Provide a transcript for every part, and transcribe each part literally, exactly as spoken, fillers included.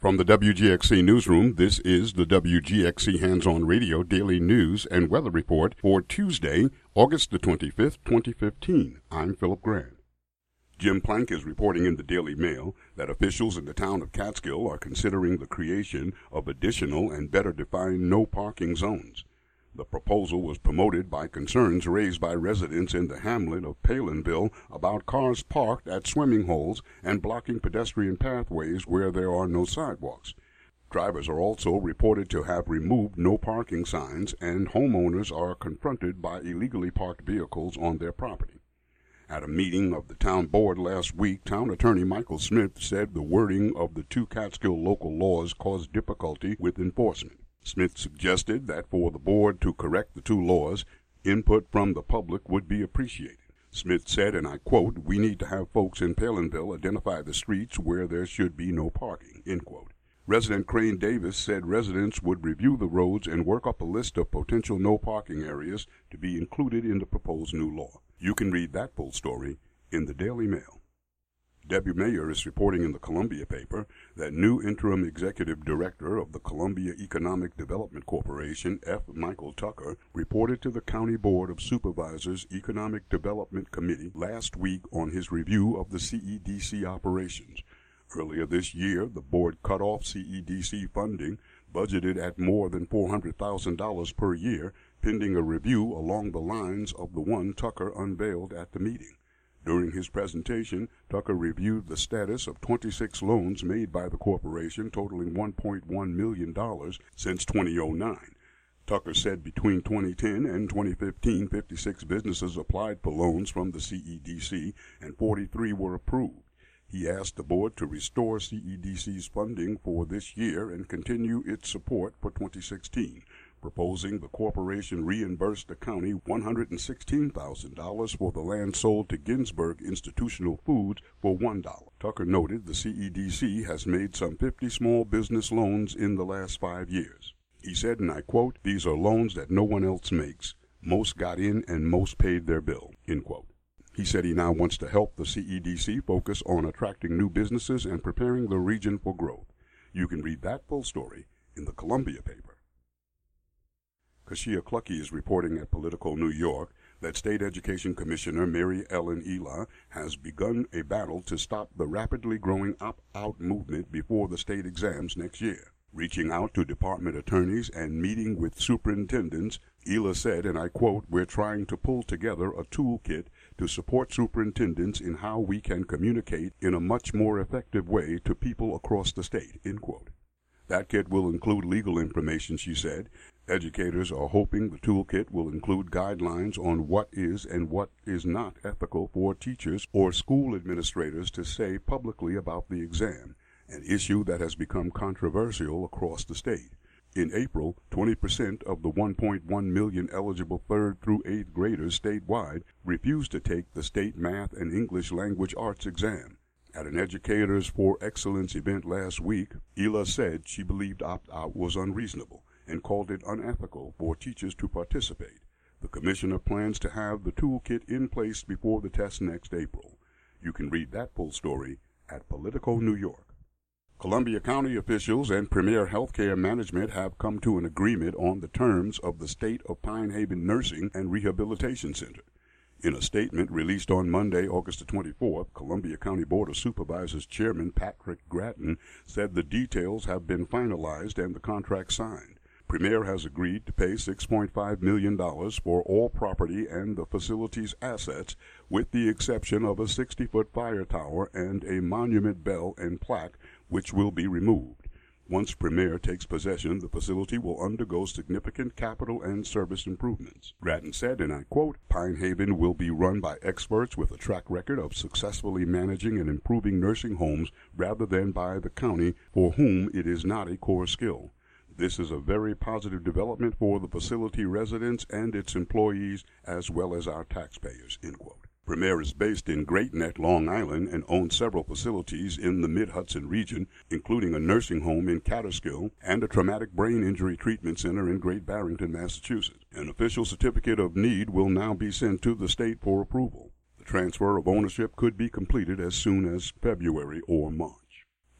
From the W G X C Newsroom, this is the W G X C Hands-On Radio Daily News and Weather Report for Tuesday, August the twenty-fifth, twenty fifteen. I'm Philip Grant. Jim Plank is reporting in the Daily Mail that officials in the town of Catskill are considering the creation of additional and better defined no parking zones. The proposal was promoted by concerns raised by residents in the hamlet of Palinville about cars parked at swimming holes and blocking pedestrian pathways where there are no sidewalks. Drivers are also reported to have removed no parking signs, and homeowners are confronted by illegally parked vehicles on their property. At a meeting of the town board last week, Town Attorney Michael Smith said the wording of the two Catskill local laws caused difficulty with enforcement. Smith suggested that for the board to correct the two laws, input from the public would be appreciated. Smith said, and I quote, "We need to have folks in Palinville identify the streets where there should be no parking," end quote. Resident Crane Davis said residents would review the roads and work up a list of potential no parking areas to be included in the proposed new law. You can read that full story in the Daily Mail. Debbie Mayer is reporting in the Columbia paper that new interim executive director of the Columbia Economic Development Corporation, F. Michael Tucker, reported to the County Board of Supervisors Economic Development Committee last week on his review of the C E D C operations. Earlier this year, the board cut off C E D C funding, budgeted at more than four hundred thousand dollars per year, pending a review along the lines of the one Tucker unveiled at the meeting. During his presentation, Tucker reviewed the status of twenty-six loans made by the corporation totaling one point one million dollars since two thousand nine. Tucker said between twenty ten and twenty fifteen, fifty-six businesses applied for loans from the C E D C and forty-three were approved. He asked the board to restore C E D C's funding for this year and continue its support for twenty sixteen, proposing the corporation reimburse the county one hundred sixteen thousand dollars for the land sold to Ginsberg Institutional Foods for one dollar. Tucker noted the C E D C has made some fifty small business loans in the last five years. He said, and I quote, "These are loans that no one else makes. Most got in and most paid their bill," end quote. He said he now wants to help the C E D C focus on attracting new businesses and preparing the region for growth. You can read that full story in the Columbia paper. Kashia Clucky is reporting at Politico New York that State Education Commissioner Mary Ellen Ela has begun a battle to stop the rapidly growing opt-out movement before the state exams next year. Reaching out to department attorneys and meeting with superintendents, Ela said, and I quote, "We're trying to pull together a toolkit to support superintendents in how we can communicate in a much more effective way to people across the state," end quote. That kit will include legal information, she said. Educators are hoping the toolkit will include guidelines on what is and what is not ethical for teachers or school administrators to say publicly about the exam, an issue that has become controversial across the state. In April, twenty percent of the one point one million eligible third through eighth graders statewide refused to take the state math and English language arts exam. At an Educators for Excellence event last week, Ela said she believed opt-out was unreasonable and called it unethical for teachers to participate. The commissioner plans to have the toolkit in place before the test next April. You can read that full story at Politico New York. Columbia County officials and Premier Healthcare Management have come to an agreement on the terms of the State of Pine Haven Nursing and Rehabilitation Center. In a statement released on Monday, August the twenty-fourth, Columbia County Board of Supervisors Chairman Patrick Gratton said the details have been finalized and the contract signed. Premier has agreed to pay six point five million dollars for all property and the facility's assets, with the exception of a sixty-foot fire tower and a monument bell and plaque, which will be removed. Once Premier takes possession, the facility will undergo significant capital and service improvements. Gratton said, and I quote, "Pine Haven will be run by experts with a track record of successfully managing and improving nursing homes rather than by the county, for whom it is not a core skill. This is a very positive development for the facility residents and its employees, as well as our taxpayers," end quote. Premier is based in Great Neck, Long Island, and owns several facilities in the Mid-Hudson region, including a nursing home in Catskill and a traumatic brain injury treatment center in Great Barrington, Massachusetts. An official certificate of need will now be sent to the state for approval. The transfer of ownership could be completed as soon as February or March.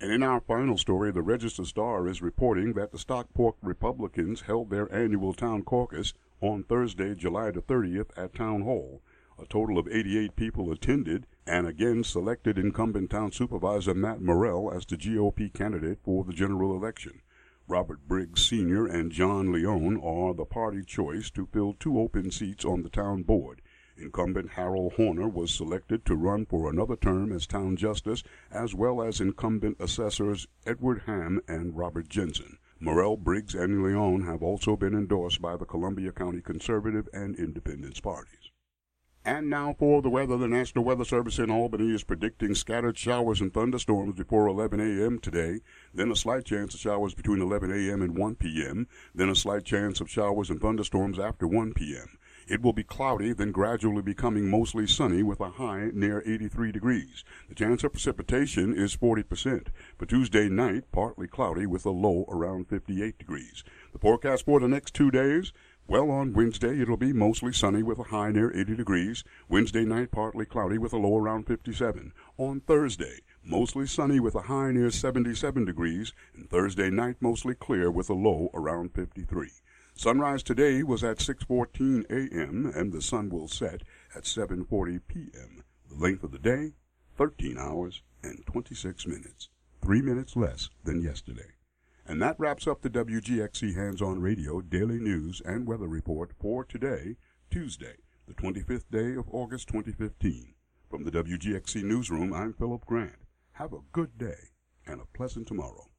And in our final story, the Register Star is reporting that the Stockport Republicans held their annual town caucus on Thursday, July the thirtieth at Town Hall. A total of eighty-eight people attended and again selected incumbent town supervisor Matt Morrell as the G O P candidate for the general election. Robert Briggs Senior and John Leone are the party choice to fill two open seats on the town board. Incumbent Harold Horner was selected to run for another term as town justice, as well as incumbent assessors Edward Ham and Robert Jensen. Morrell, Briggs, and Leone have also been endorsed by the Columbia County Conservative and Independence parties. And now for the weather. The National Weather Service in Albany is predicting scattered showers and thunderstorms before eleven a.m. today, then a slight chance of showers between eleven a.m. and one p.m., then a slight chance of showers and thunderstorms after one p.m. It will be cloudy, then gradually becoming mostly sunny with a high near eighty-three degrees. The chance of precipitation is forty percent. For Tuesday night, partly cloudy with a low around fifty-eight degrees. The forecast for the next two days, well, on Wednesday, it'll be mostly sunny with a high near eighty degrees. Wednesday night, partly cloudy with a low around fifty-seven. On Thursday, mostly sunny with a high near seventy-seven degrees. And Thursday night, mostly clear with a low around fifty-three. Sunrise today was at six fourteen a.m., and the sun will set at seven forty p.m. The length of the day, thirteen hours and twenty-six minutes, three minutes less than yesterday. And that wraps up the W G X C Hands-On Radio Daily News and Weather Report for today, Tuesday, the twenty-fifth day of August twenty fifteen. From the W G X C Newsroom, I'm Philip Grant. Have a good day and a pleasant tomorrow.